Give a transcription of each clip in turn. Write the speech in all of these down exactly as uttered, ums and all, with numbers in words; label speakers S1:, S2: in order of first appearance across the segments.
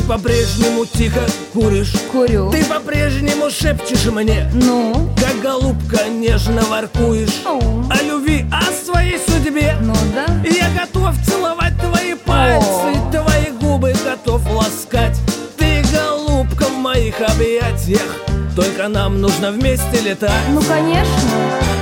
S1: по-прежнему тихо куришь.
S2: Курю.
S1: Ты по-прежнему шепчешь мне,
S2: Ну?
S1: как голубка нежно воркуешь
S2: О.
S1: о любви, о своей судьбе.
S2: Ну да.
S1: Я готов целовать твои пальцы,
S2: О.
S1: твои губы готов ласкать. Ты голубка в моих объятиях, только нам нужно вместе летать.
S2: Ну, конечно.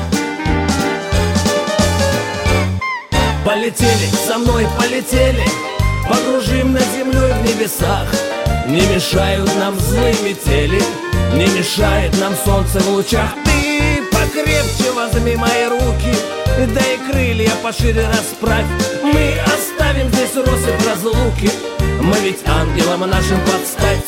S1: Полетели, со мной полетели, погружим над землей в небесах. Не мешают нам злые метели, не мешает нам солнце в лучах. Ты покрепче возьми мои руки, да и крылья пошире расправь. Мы оставим здесь россыпь разлуки, мы ведь ангелам нашим подстать.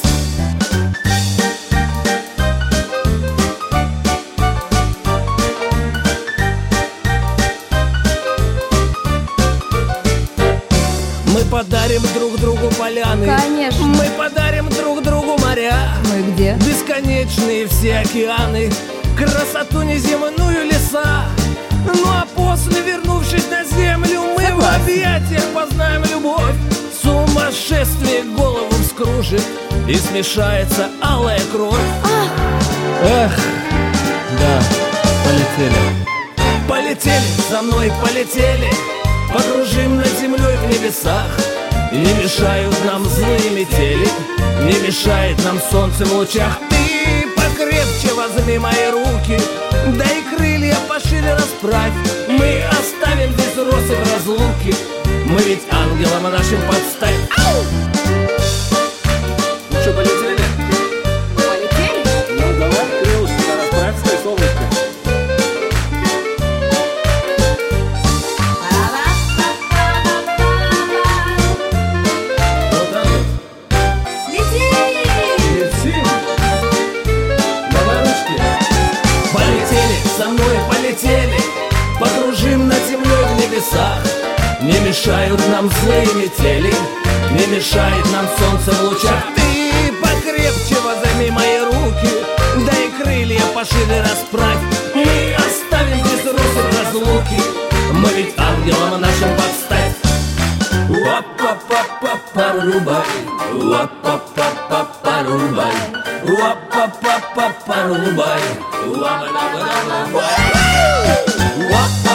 S1: Мы подарим друг другу поляны,
S2: Конечно.
S1: мы подарим друг другу моря,
S2: Ну и где?
S1: бесконечные все океаны, красоту неземную леса. Ну а после, вернувшись на землю, мы
S2: Согласна.
S1: в объятиях познаем любовь. Сумасшествие голову вскружит, и смешается алая кровь. Эх, да, полетели. Полетели, за мной полетели, погружим над землей в небесах. Не мешают нам злые метели, не мешает нам солнце в лучах. Ты покрепче возьми мои руки, да и крылья пошире расправь. Мы оставим здесь россыпь разлуки, мы ведь ангелам нашим подстать. Ау! Ну что, полетели?
S2: Полетели?
S1: Ну давай, крылышки-то расправь свои, солнышко. Вот так вот.
S2: Летели!
S1: Летим. Давай ручки. Полетели, со мной полетели, погружим над землей в небесах. Не мешают нам злые метели, не мешает нам солнце в лучах. Ты покрепче возьми мои руки, да и крылья пошире расправь. Мы оставим здесь россыпь разлуки, мы ведь ангелам нашим подстать. Уа-па-па-па-парубай, уа-па-па-па-парубай, уа-па-па-па-парубай, уа-па-па-па-парубай.